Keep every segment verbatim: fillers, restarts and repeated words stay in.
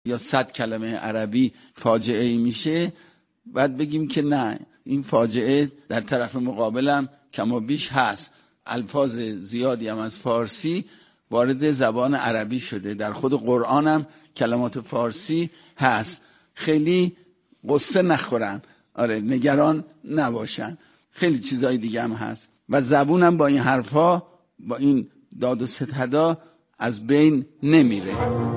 یا صد کلمه عربی فاجعه ای میشه، بعد بگیم که نه، این فاجعه در طرف مقابلم کم و بیش هست. الفاظ زیادی هم از فارسی وارد زبان عربی شده، در خود قرآن هم کلمات فارسی هست. خیلی قصه نخورن، آره نگران نباشن، خیلی چیزای دیگه هم هست و زبون هم با این حرفا، با این داد و ستدا از بین نمیره.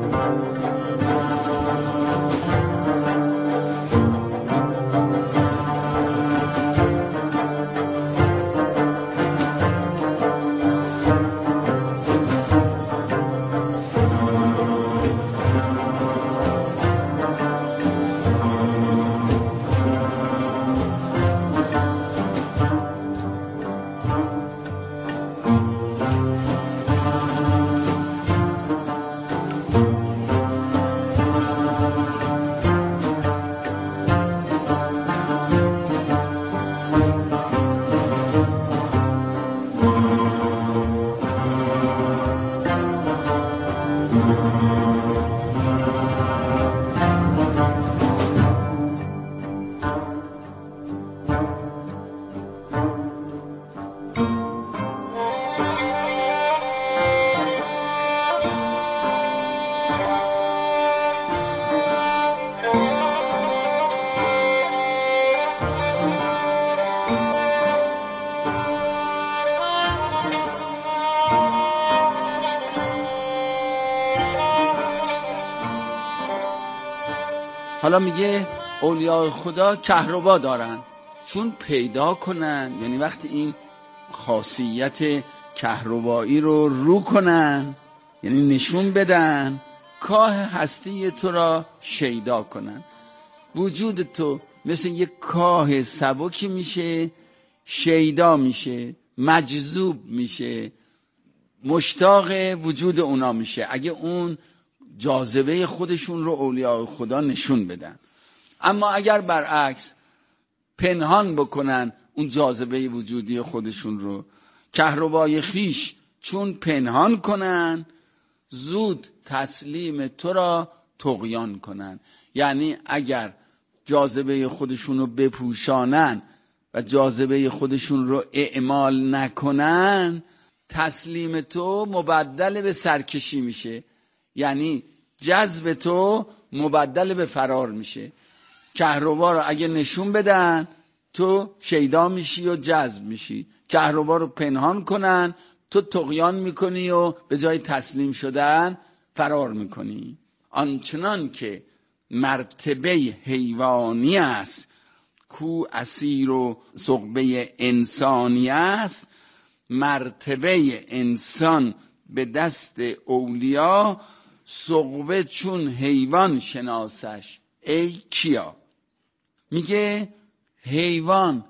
حالا میگه اولیاء خدا کهربا دارن، چون پیدا کنن، یعنی وقتی این خاصیت کهربایی رو رو کنن، یعنی نشون بدن، کاه هستی تو را شیدا کنن. وجود تو مثل یک کاه سبکی میشه، شیدا میشه، مجذوب میشه، مشتاق وجود اونا میشه اگه اون جاذبه خودشون رو اولیاء خدا نشون بدن. اما اگر برعکس پنهان بکنن اون جاذبه وجودی خودشون رو، کهربای خیش چون پنهان کنن، زود تسلیم تو را طغیان کنن. یعنی اگر جاذبه خودشون رو بپوشانن و جاذبه خودشون رو اعمال نکنن، تسلیم تو مبدل به سرکشی میشه، یعنی جذب تو مبدل به فرار میشه. کهربا رو اگه نشون بدن تو شیدا میشی و جذب میشی، کهربا رو پنهان کنن تو طغیان میکنی و به جای تسلیم شدن فرار میکنی. آنچنان که مرتبه حیوانی است کو اسیر و ثقبه انسانی است، مرتبه انسان به دست اولیا، ثقبه چون حیوان شناسش ای کیا. میگه حیوان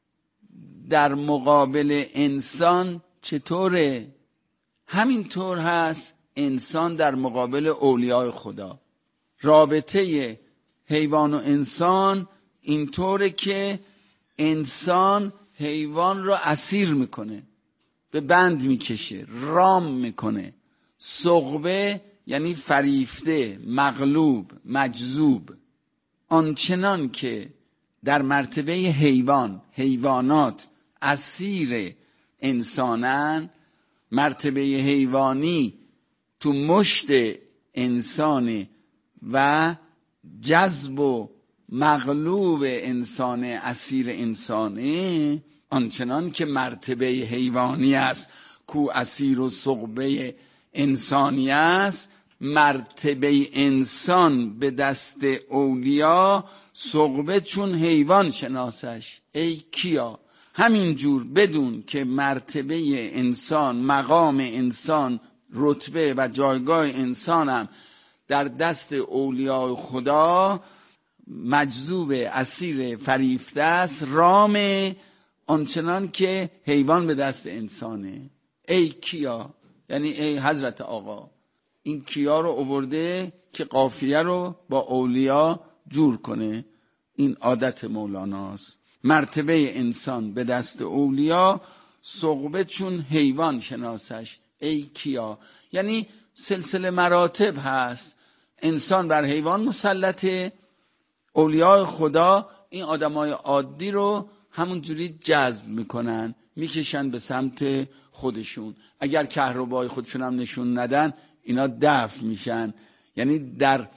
در مقابل انسان چطوره؟ همینطور هست انسان در مقابل اولیاء خدا. رابطه حیوان و انسان اینطوره که انسان حیوان رو اسیر میکنه، به بند میکشه، رام میکنه. ثقبه یعنی فریفته، مغلوب، مجذوب. آنچنان که در مرتبه حیوان، حیوانات اسیر انسانن، مرتبه حیوانی تو مشت انسان و جذب و مغلوب انسان، اسیر انسانه، آنچنان که مرتبه حیوانی است کو اسیر و ثقبه انسانی است، مرتبه انسان به دست اولیا، ثقبه چون حیوان شناسش ای کیا. همینجور بدون که مرتبه انسان، مقام انسان، رتبه و جایگاه انسانم در دست اولیاء خدا مجذوب، اسیر، فریفته است، رام، آنچنان که حیوان به دست انسانه. ای کیا یعنی ای حضرت آقا. این کیا رو آورده که قافیه رو با اولیا جور کنه، این عادت مولاناست. مرتبه انسان به دست اولیا، ثقبه چون حیوان شناسش ای کیا. یعنی سلسله مراتب هست، انسان بر حیوان مسلطه، اولیاء خدا این آدمای عادی رو همون جوری جذب میکنن، میکشن به سمت خودشون. اگر کهربای خودشون هم نشون ندن اینا دفع میشن. یعنی در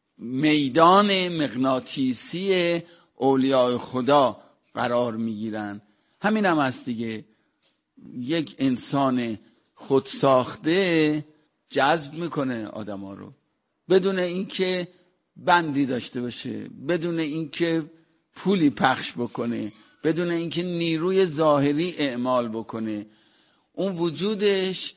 میدان مغناطیسی اولیاء خدا قرار میگیرن. همین هم هست دیگه، یک انسان خودساخته جذب میکنه آدما رو بدون اینکه بندی داشته باشه، بدون اینکه پولی پخش بکنه، بدون اینکه نیروی ظاهری اعمال بکنه. اون وجودش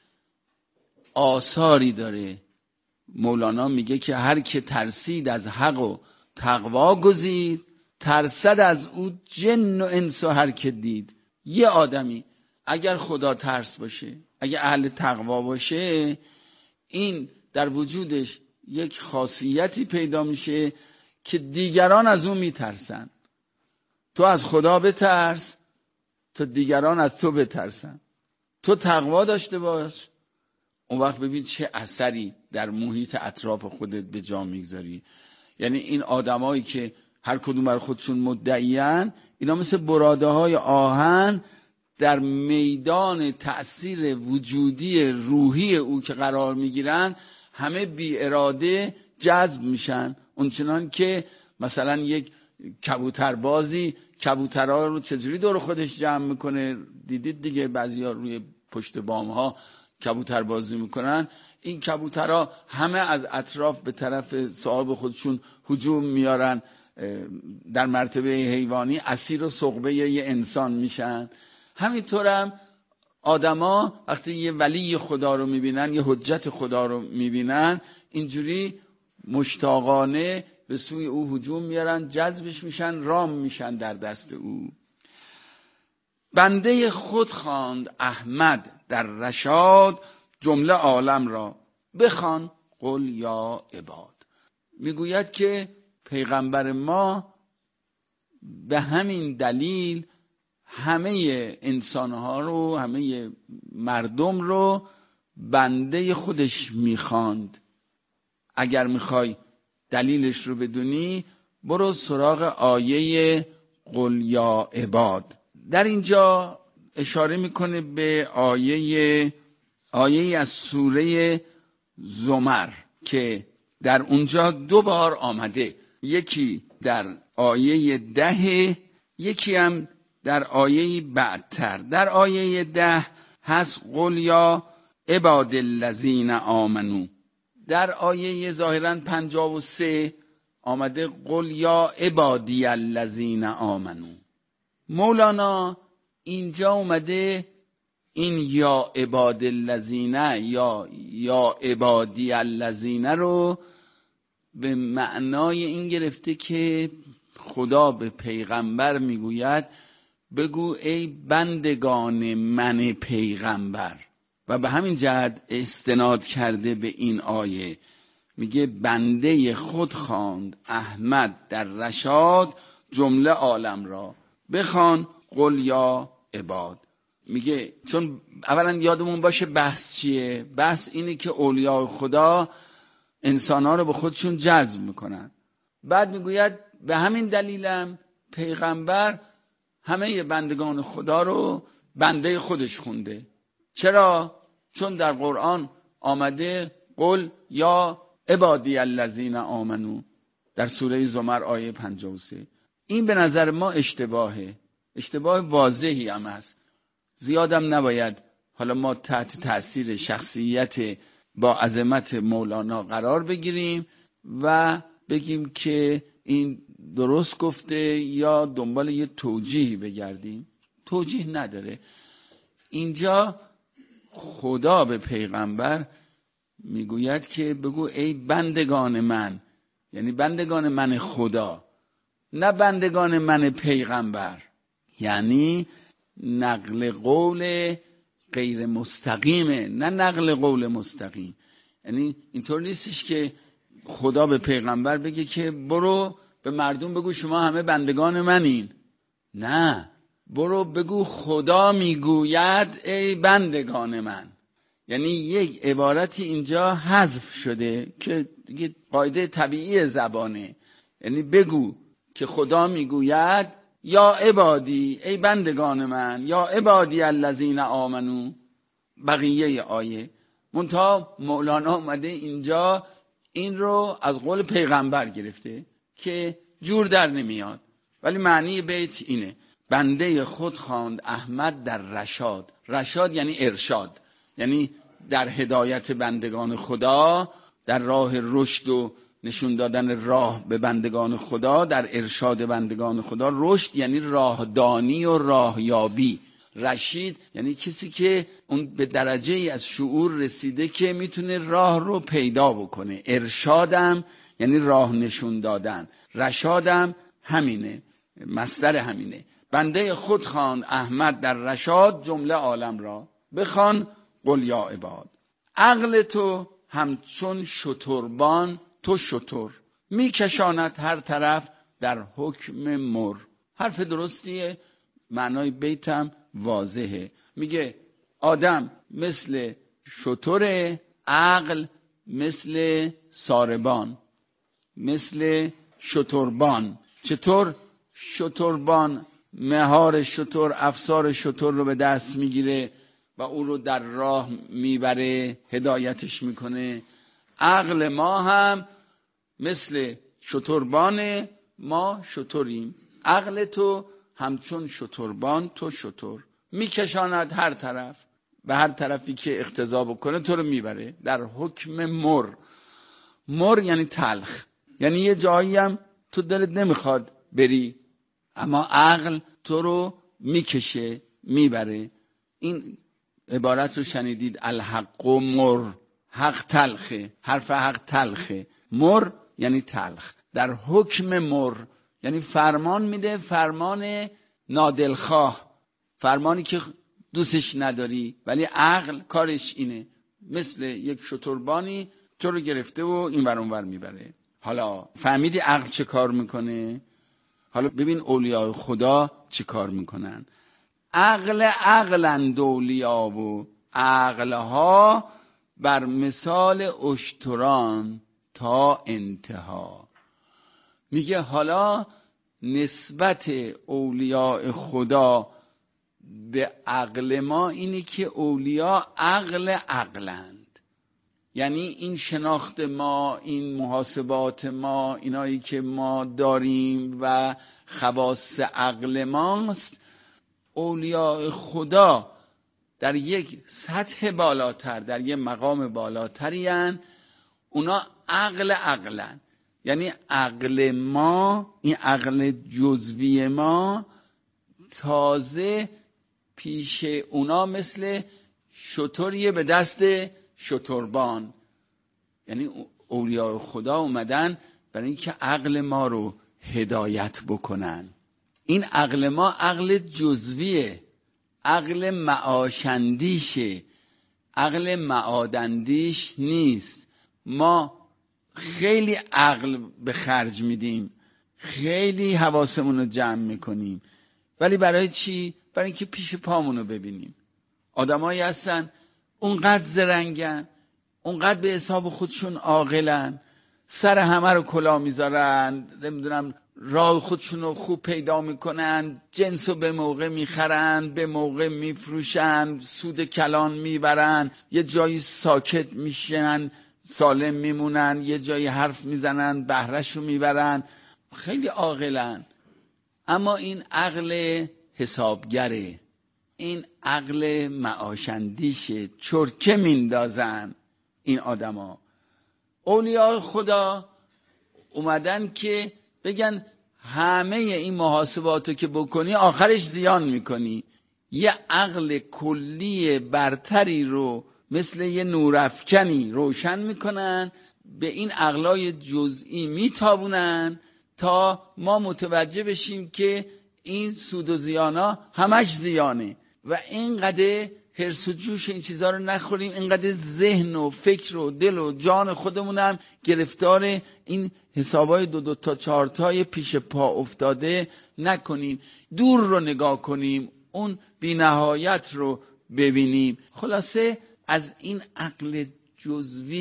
آثاری داره. مولانا میگه که هر که ترسید از حق و تقوا گزید، ترسد از او جن و انس و هر که دید. یه آدمی اگر خدا ترس باشه، اگر اهل تقوا باشه، این در وجودش یک خاصیتی پیدا میشه که دیگران از اون میترسن. تو از خدا بترس تا دیگران از تو بترسن. تو تقوا داشته باش، اون وقت ببین چه اثری در محیط اطراف خودت به جا میگذاری. یعنی این آدمایی که هر کدوم بر خودشون مدعیان، اینا مثل براده های آهن در میدان تأثیر وجودی روحی او که قرار میگیرن، همه بی اراده جذب میشن. اونچنان که مثلا یک کبوتربازی کبوترها رو چجوری دور خودش جمع میکنه، دیدید دیگه، بعضیا روی پشت بام ها کبوتر بازی میکنن. این کبوترها همه از اطراف به طرف صاحب خودشون هجوم میارن، در مرتبه حیوانی اسیر و سغبه یه انسان میشن. همینطورم آدما وقتی یه ولی خدا رو میبینن، یه حجت خدا رو میبینن، اینجوری مشتاقانه به سوی او هجوم میارن، جذبش میشن، رام میشن در دست او. بنده خود خواند احمد در رشاد، جمله عالم را بخوان قل یا عباد. میگوید که پیغمبر ما به همین دلیل همه انسانها رو، همه مردم رو بنده خودش میخواند. اگر میخوای دلیلش رو بدونی، برو سراغ آیه قل یا عباد. در اینجا اشاره میکنه به آیه آیه از سوره زمر که در اونجا دو بار آمده، یکی در آیه ده، یکی هم در آیه بعدتر. در آیه ده هست قل یا عباد الذین آمنو. در آیه ظاهراً پنجاه و سه آمده قل یا عبادی الذین آمنو. مولانا اینجا اومده این یا عباد الذین یا یا عبادی الذین رو به معنای این گرفته که خدا به پیغمبر میگوید بگو ای بندگان من پیغمبر، و به همین جهت استناد کرده به این آیه. میگه بنده خود خواند احمد در رشاد، جمله عالم را بخوان قل یا عباد. میگه چون اولا یادمون باشه بحث چیه؟ بحث اینه که اولیاء خدا انسانها رو به خودشون جذب میکنن. بعد میگوید به همین دلیلم پیغمبر همه بندگان خدا رو بنده خودش خونده. چرا؟ چون در قرآن آمده قل یا عبادی الذین آمنو در سوره زمر آیه پنجاه و سه. این به نظر ما اشتباهه، اشتباه واضحی هم هست. زیادم نباید حالا ما تحت تأثیر شخصیت با عظمت مولانا قرار بگیریم و بگیم که این درست گفته یا دنبال یه توجیهی بگردیم. توجیه نداره. اینجا خدا به پیغمبر میگوید که بگو ای بندگان من، یعنی بندگان من خدا، نه بندگان من پیغمبر. یعنی نقل قول غیر مستقیمه، نه نقل قول مستقیم. یعنی اینطور نیستش که خدا به پیغمبر بگه که برو به مردم بگو شما همه بندگان منین. نه، برو بگو خدا میگوید ای بندگان من. یعنی یک عبارتی اینجا حذف شده که دیگه قاعده طبیعی زبانه. یعنی بگو که خدا میگوید یا عبادی، ای بندگان من، یا عبادی الذین آمنو. بقیه آیه منتها مولانا اومده اینجا این رو از قول پیغمبر گرفته که جور در نمیاد، ولی معنی بیت اینه: بنده خود خواند احمد در رشاد. رشاد یعنی ارشاد، یعنی در هدایت بندگان خدا، در راه رشد و نشون دادن راه به بندگان خدا، در ارشاد بندگان خدا. رشد یعنی راهدانی و راهیابی. رشید یعنی کسی که اون به درجه ای از شعور رسیده که میتونه راه رو پیدا بکنه. ارشادم یعنی راه نشون دادن. رشادم همینه، مصدر همینه. بنده خود خواند احمد در رشاد، جمله عالم را بخوان قل یا عباد. عقل تو همچون شتربان، تو شتر میکشاند هر طرف در حکم مر. حرف درستیه، معنای بیتم واضحه. میگه آدم مثل شتره، عقل مثل ساربان، مثل شتربان. چطور شتربان مهار شتر، افسار شتر رو به دست میگیره و او رو در راه میبره، هدایتش میکنه. عقل ما هم مثل شتربان، ما شتریم. عقل تو همچون شتربان، تو شتر میکشاند هر طرف، به هر طرفی که اقتضا بکنه تو رو میبره در حکم مر. مر یعنی تلخ، یعنی یه جایی هم تو دلت نمیخواد بری اما عقل تو رو میکشه میبره. این عبارت رو شنیدید: الحق و مر. حق تلخه، حرف حق تلخه. مر یعنی تلخ. در حکم مر یعنی فرمان میده، فرمان نادلخواه، فرمانی که دوستش نداری، ولی عقل کارش اینه، مثل یک شتربانی تو رو گرفته و این ور اون ور میبره. حالا فهمیدی عقل چه کار میکنه؟ حالا ببین اولیاء خدا چه کار میکنن. عقل عقلند اولیا و عقلها بر مثال اشتران تا انتها. میگه حالا نسبت اولیاء خدا به عقل ما اینه که اولیا عقل عقلند، یعنی این شناخت ما، این محاسبات ما، اینایی که ما داریم و خواص عقل ماست. اولیاء خدا در یک سطح بالاتر، در یک مقام بالاتری هن. اونا عقل عقلن، یعنی عقل ما، این عقل جزوی ما تازه پیش اونا مثل شتریه به دست شتربان. یعنی اولیاء خدا اومدن برای اینکه عقل ما رو هدایت بکنن. این عقل ما عقل جزویه، عقل معاشندیشه، عقل معادندیش نیست. ما خیلی عقل به خرج میدیم، خیلی حواسمون رو جمع میکنیم، ولی برای چی؟ برای اینکه پیش پامون رو ببینیم. آدمایی هستن اونقدر زرنگن، اونقدر به حساب خودشون عاقلن، سر همه رو کلا میذارن، نمیدونم راه خودشون رو خوب پیدا میکنن، جنس رو به موقع میخرن، به موقع میفروشن، سود کلان میبرن، یه جایی ساکت میشن سالم میمونن، یه جایی حرف میزنن بهرهش رو میبرن، خیلی عاقلن. اما این عقل حسابگره، این عقل معاشندیشه، چرکه میندازن این آدما. اولیاء خدا اومدن که بگن همه این محاسباتو که بکنی آخرش زیان میکنی. یه عقل کلی برتری رو مثل یه نورافکنی روشن میکنن، به این عقلای جزئی میتابونن تا ما متوجه بشیم که این سود و زیانا همش زیانه و اینقدر هرس و جوش این چیزا رو نخوریم، اینقدر ذهن و فکر و دل و جان خودمونم گرفتار این حسابای دو دو تا چهار تای پیش پا افتاده نکنیم، دور رو نگاه کنیم، اون بی نهایت رو ببینیم. خلاصه از این عقل جزوی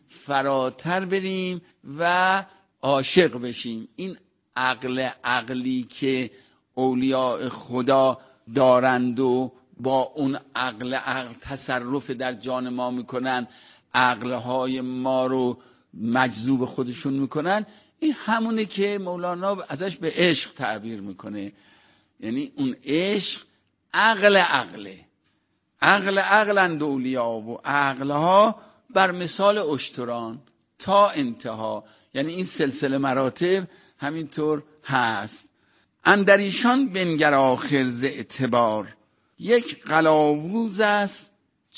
فراتر بریم و عاشق بشیم. این عقل عقلی که اولیاء خدا دارند و با اون عقل عقل تصرف در جان ما میکنن، عقلهای ما رو مجذوب خودشون میکنن، این همونه که مولانا ازش به عشق تعبیر میکنه. یعنی اون عشق عقل عقله، عقل عقلند اولیا و عقلها بر مثال اشتران تا انتها. یعنی این سلسله مراتب همینطور هست. اندر ایشان بنگر آخر ز اعتبار، یک قلاووز است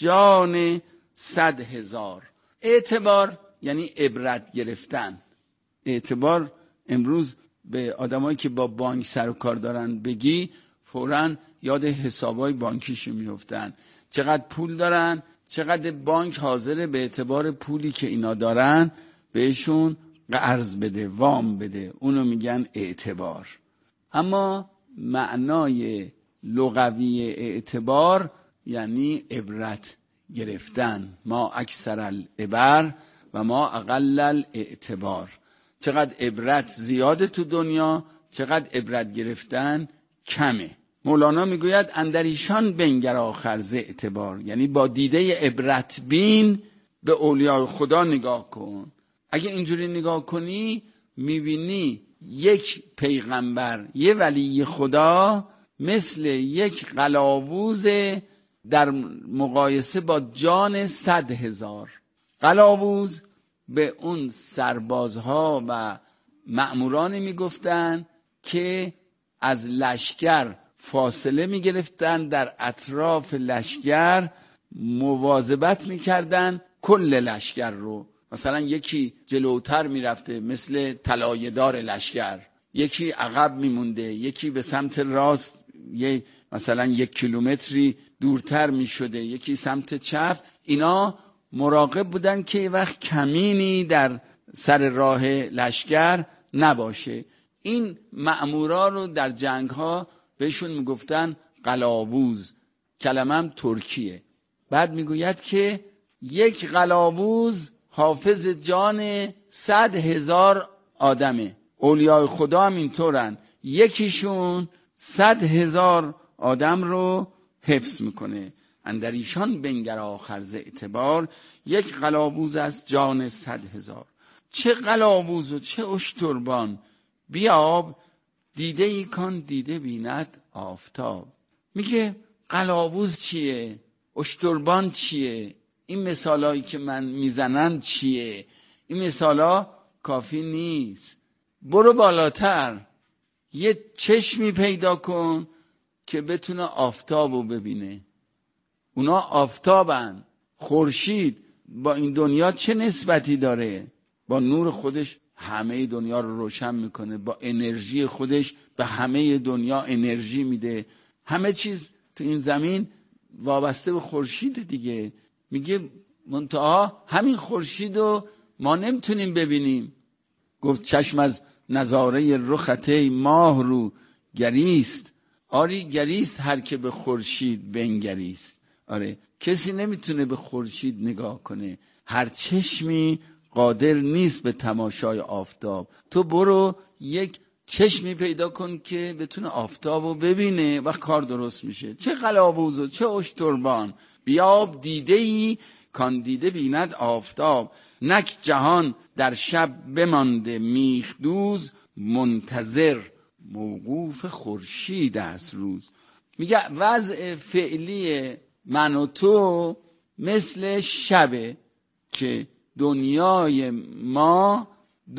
جان صد هزار. اعتبار یعنی عبرت گرفتن. اعتبار امروز به آدمایی که با بانک سر و کار دارن بگی فوراً یاد حسابای بانکیشون میفتن، چقدر پول دارن، چقدر بانک حاضره به اعتبار پولی که اینا دارن بهشون قرض بده، وام بده، اونو میگن اعتبار. اما معنای لغوی اعتبار یعنی عبرت گرفتن. ما اکثر العبر و ما اقل الاعتبار. چقدر عبرت زیاده تو دنیا، چقدر عبرت گرفتن کمه. مولانا میگوید اندر ایشان بنگر آخر ز اعتبار، یعنی با دیده عبرت بین به اولیاء خدا نگاه کن. اگه اینجوری نگاه کنی میبینی یک پیغمبر، یه ولی خدا مثل یک قلاووز در مقایسه با جان صد هزار. قلاووز به اون سربازها و مأمورانی میگفتن که از لشکر فاصله میگرفتن، در اطراف لشکر مواظبت میکردن کل لشکر رو. مثلا یکی جلوتر میرفته مثل طلایه‌دار لشکر، یکی عقب میمونده، یکی به سمت راست یه مثلا یک کیلومتری دورتر میشده، یکی سمت چپ. اینا مراقب بودن که وقت کمینی در سر راه لشکر نباشه. این مأمورا رو در جنگ ها بهشون میگفتن قلاووز. کلمه هم ترکیه. بعد میگوید که یک قلاووز حافظ جان صد هزار آدمه. اولیاء خدا هم اینطورن، یکیشون صد هزار آدم رو حفظ میکنه. اندر ایشان بنگر آخر ز اعتبار، یک قلاووز است جان صد هزار. چه قلاووز و چه اشتربان، بیاب دیده ای کان دیده بیند آفتاب. میگه قلاووز چیه؟ اشتربان چیه؟ این مثالایی که من میزنم چیه؟ این مثالا کافی نیست. برو بالاتر، یه چشمی پیدا کن که بتونه آفتابو ببینه. اونا آفتابن. خورشید با این دنیا چه نسبتی داره؟ با نور خودش همه دنیا رو روشن میکنه، با انرژی خودش به همه دنیا انرژی میده. همه چیز تو این زمین وابسته به خورشید دیگه. میگه منتها همین خورشیدو ما نمیتونیم ببینیم. گفت چشم از نظاره رخته ماه رو گریست. آری گریست هر که به خورشید بنگریست. آره کسی نمیتونه به خورشید نگاه کنه. هر چشمی قادر نیست به تماشای آفتاب. تو برو یک چشمی پیدا کن که بتونه آفتابو ببینه و کار درست میشه. چه قلاووز و چه اشتربان، بیاب دیده ای کان دیده بیند آفتاب. نک جهان در شب بمانده میخ دوز، منتظر موقوف خورشید است روز. میگه وضع فعلی من و تو مثل شبه که دنیای ما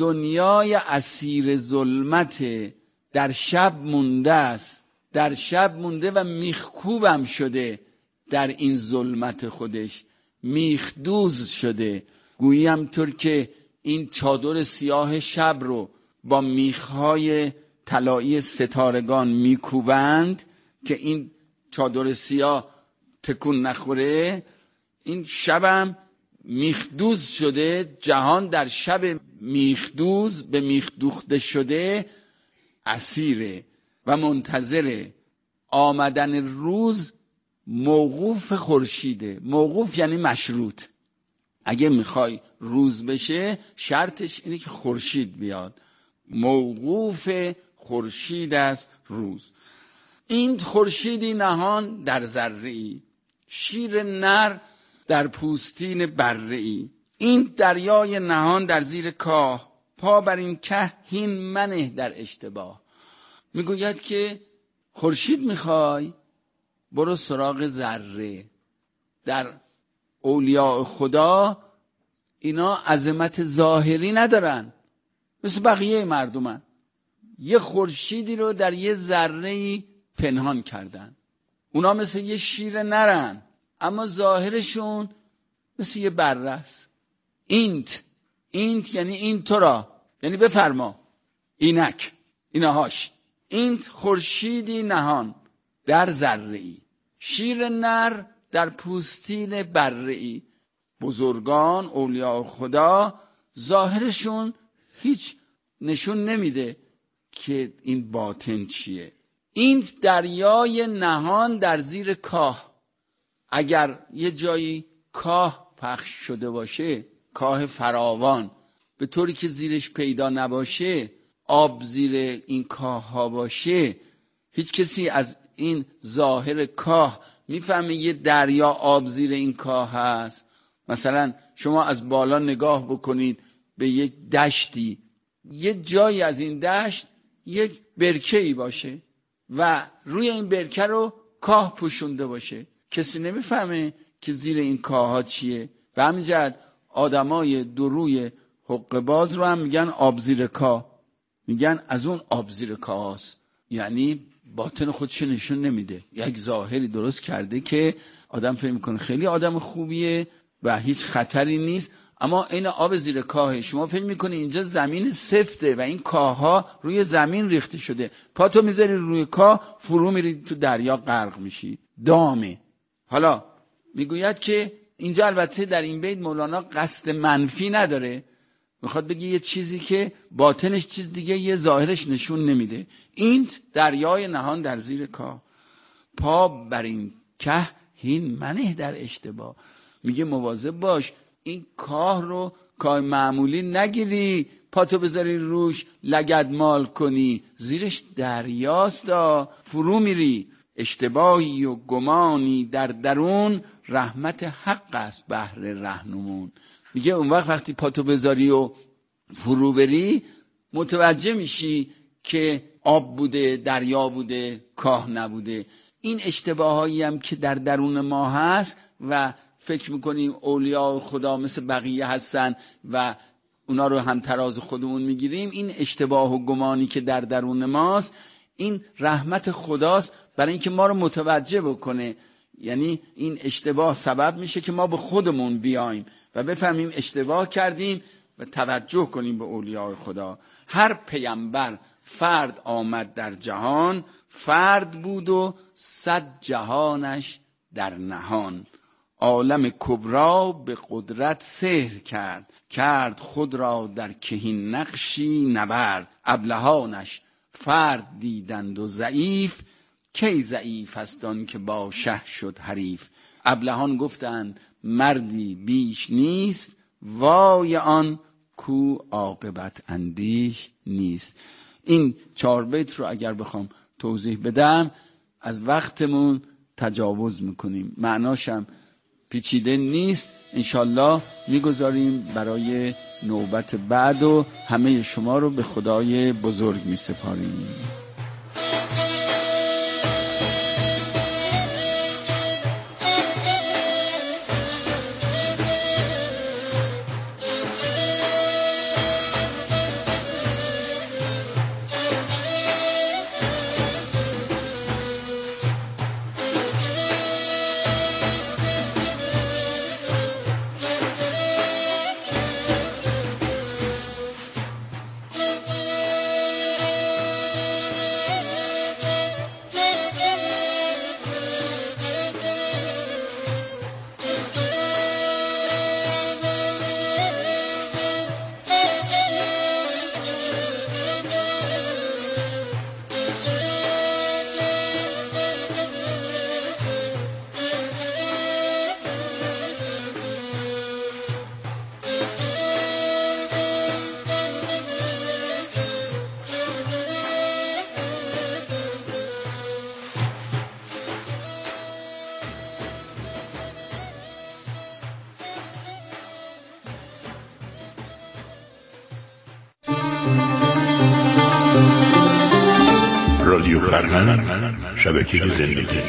دنیای اسیر ظلمت، در شب مونده است، در شب مونده و میخکوبم شده در این ظلمت خودش، میخدوز شده. گویی همطور که این چادر سیاه شب رو با میخهای طلایی ستارگان میکوبند که این چادر سیاه تکون نخوره، این شبم میخدوز شده. جهان در شب میخدوز به میخدوخته شده اسیره و منتظر آمدن روز موقوف خورشیده. موقوف یعنی مشروط. اگه میخوای روز بشه شرطش اینه که خورشید بیاد. موقوف خورشید است روز. این خورشیدی نهان در ذره‌ای، شیر نر در پوستین بره‌ای. این دریای نهان در زیر کاه، پا بر این که هین منه در اشتباه. میگوید که خورشید میخوای برو سراغ ذره. در اولیاء خدا اینا عظمت ظاهری ندارن، مثل بقیه مردمن. یه خورشیدی رو در یه ذره‌ای پنهان کردن. اونا مثل یه شیر نرن، اما ظاهرشون مثل یه بره است. اینت اینت یعنی این تو را، یعنی بفرما، اینک، اینهاش. اینت خورشیدی نهان در ذره‌ای، شیر نر در پوستین بره‌ای. بزرگان اولیاء خدا ظاهرشون هیچ نشون نمیده که این باطن چیه. این دریای نهان در زیر کاه. اگر یه جایی کاه پخش شده باشه، کاه فراوان، به طوری که زیرش پیدا نباشه، آب زیر این کاه ها باشه، هیچ کسی از این ظاهر کاه میفهمه یه دریا آب زیر این کاه هست. مثلا شما از بالا نگاه بکنید به یک دشتی، یه جایی از این دشت یک برکه‌ای باشه و روی این برکه رو کاه پوشونده باشه، کسی نمیفهمه که زیر این کاه ها چیه. به همین جهت آدمای دروی حقه باز رو هم میگن آب زیر کاه، میگن از اون آب زیر کاه هست. یعنی باطن خودش نشون نمیده، یک ظاهری درست کرده که آدم فکر میکنه خیلی آدم خوبیه و هیچ خطری نیست، اما این آب زیر کاه. شما فکر میکنی اینجا زمین سفته و این کاه ها روی زمین ریخته شده، پاتو میذاری روی کاه فرو میری تو دریا غرق میشی، دامه. حالا میگوید که اینجا البته در این بیت مولانا قصد منفی نداره، میخواد بگه یه چیزی که باطنش چیز دیگه، یه ظاهرش نشون نمیده. این دریای نهان در زیر کاه، پا بر این که هین منه در اشتباه. میگه مواظب باش این کاه رو کاه معمولی نگیری، پاتو بذاری روش لگدمال کنی، زیرش دریاست، فرو میری. اشتباهی و گمانی در درون، رحمت حق است بهر رهنمون. میگه اون وقت وقتی پاتو بذاری و فرو بری متوجه میشی که آب بوده، دریا بوده، کاه نبوده. این اشتباهایی هم که در درون ما هست و فکر میکنیم اولیاء خدا مثل بقیه هستن و اونا رو هم تراز خودمون میگیریم، این اشتباه و گمانی که در درون ماست، این رحمت خداست برای اینکه ما رو متوجه بکنه. یعنی این اشتباه سبب میشه که ما به خودمون بیایم و بفهمیم اشتباه کردیم و توجه کنیم به اولیاء خدا. هر پیامبر فرد آمد در جهان، فرد بود و صد جهانش در نهان. عالم کبرا به قدرت سحر کرد، کرد خود را در کهین نقشی نبرد. ابلهانش فرد دیدند و ضعیف، کی ضعیف است آن که با شه شد حریف. ابلهان گفتند مردی بیش نیست، وای آن کو عاقبت اندیش نیست. این چهار بیت رو اگر بخوام توضیح بدم از وقتمون تجاوز میکنیم، معناشم پیچیده نیست. انشالله میگذاریم برای نوبت بعد و همه شما رو به خدای بزرگ میسپاریم. رادیو فرهنگ، شبکه زندگی.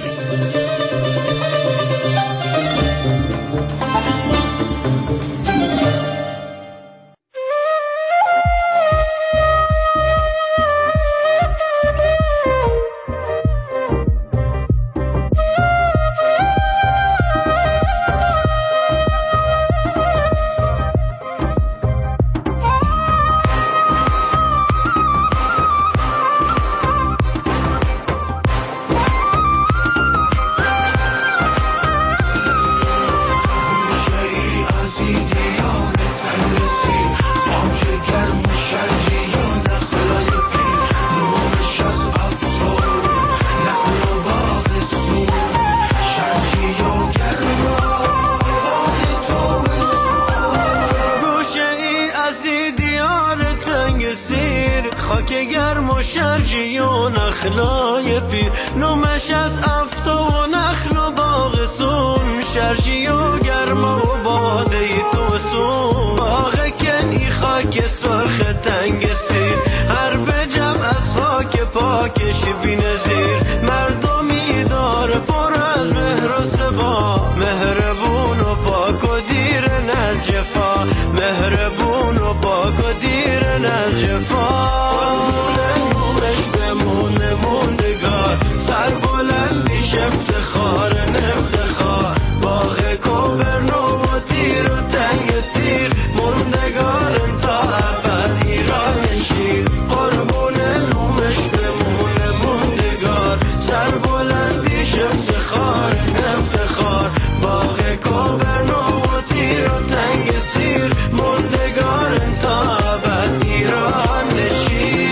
خاک گرم و شرجی و نخلای پیر، نومش از افتا و نخل و باغسون، شرجی و گرم و باده ای تو سون، باغ کنی خاک سرخ تنگ سیر، هر به جمع از خاک پاکش بی نظیر، مردمی داره پر از مهر و صفا، مهربون و پاک و دیر نجفا، مهربون و پاک و دیر نجفا. افتخار افتخار باغ کوبرنو و تیر و تنگ سیر، موندگار تا ابد ایران شیر، قربون نومش بمونه موندگار، سر بلندیش افتخار افتخار باغ کوبرنو و تیر و تنگ سیر، موندگار تا ابد ایران شیر.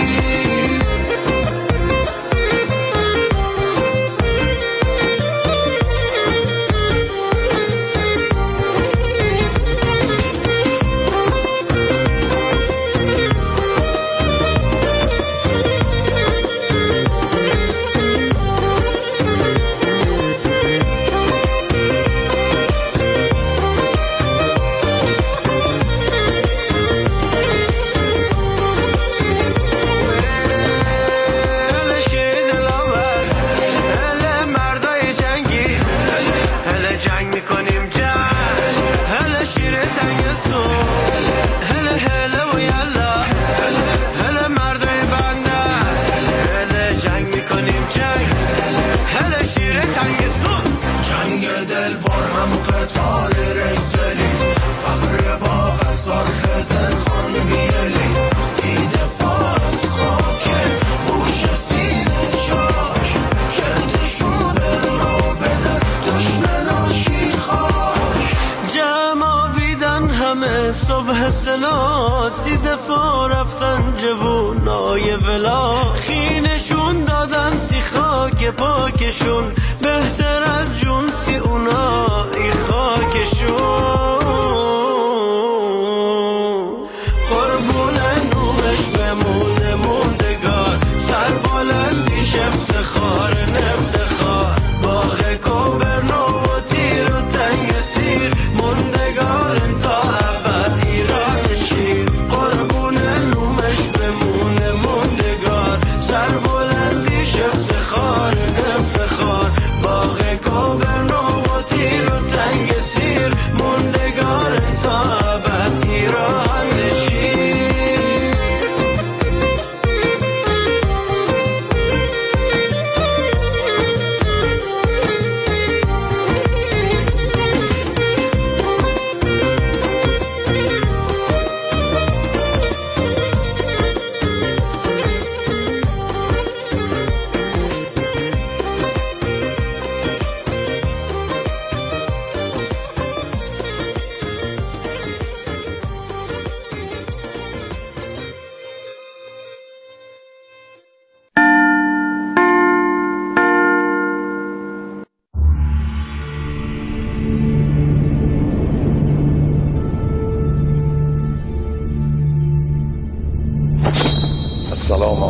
صبح سلا سی دفعه رفتن جوونای ولا، خینشون دادن سی خاک پاکشون،